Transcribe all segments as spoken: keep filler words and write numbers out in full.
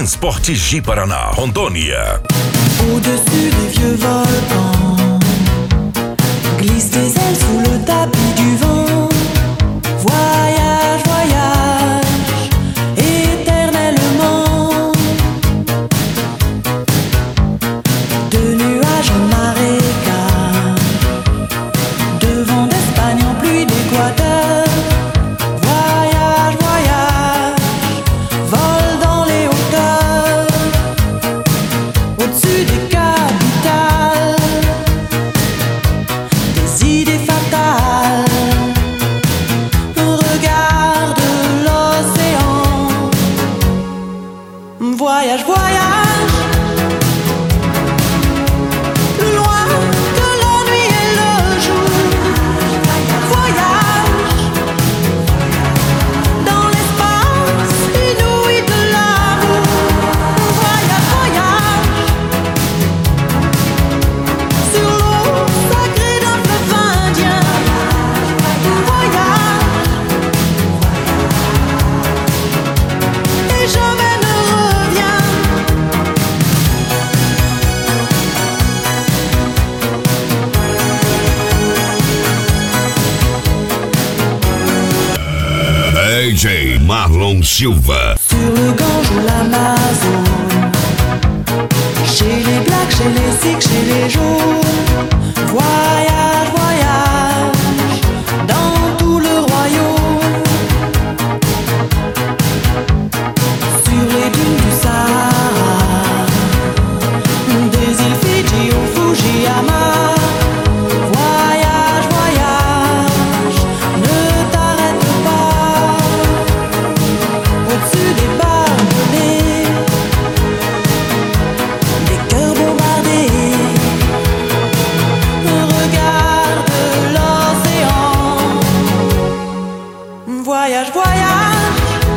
Transporte Ji-Paraná, Rondônia. Au-dessus des vieux volcans, glisse tes ailes sous le tapis du vent. Voyage, voyage, éternellement. De nuages en marécage, de vent d'Espagne en pluie d'Équateur. Voyage, voyage, vole dans les hauteurs, au-dessus des capitales, des idées fatales. Regarde l'océan. Voyage, voyage, plus loin que la nuit et le jour. Voyage dans l'espace inouï de l'amour. Voyage, voyage sur l'eau sacrée d'un fleuve indien. Voyage et jamais ne reviens. D J Marlon Silva. Sur le Gange ou l'Amazone, chez les Blacks, chez les Sikhs, chez les Jaunes. Voyage, voyage dans tout le royaume. Sur les dunes du Sahara, des îles Fidji au Fujiyama. Voyage, voyage, ne t'arrête pas. Au-dessus des barbelés, des cœurs bombardés. Regarde l'océan. Voyage, voyage,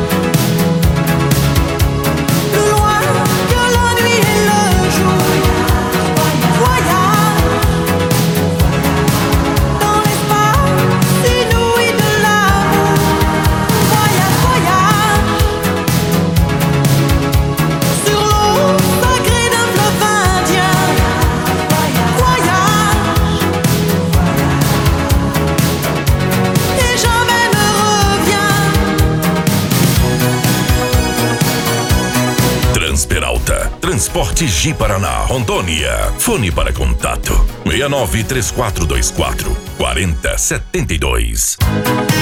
plus loin que la nuit et le jour. Voyage dans l'espace inouï de l'amour. Voyage, voyage sur l'eau sacrée d'un fleuve indien. Voyage et jamais ne reviens. Transperalta, Transporte Ji-Paraná, Rondônia. Fone para contato: seis nove três quatro dois quatro, quatro zero sete dois.